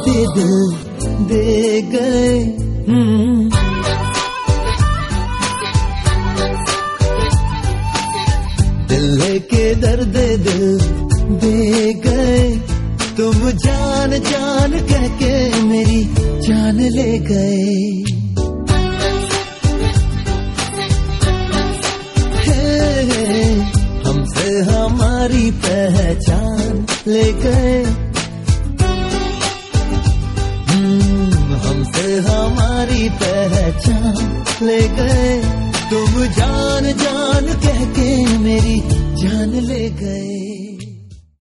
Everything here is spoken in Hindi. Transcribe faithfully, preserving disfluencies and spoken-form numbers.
दर्द दिल दे गए। हम्म दिल लेके दर्द दिल दे गए। तुम जान जान कह के मेरी जान ले गए। हमसे हमारी पहचान ले गए। हमसे हमारी पहचान ले गए। तुम जान जान कह के मेरी जान ले गए।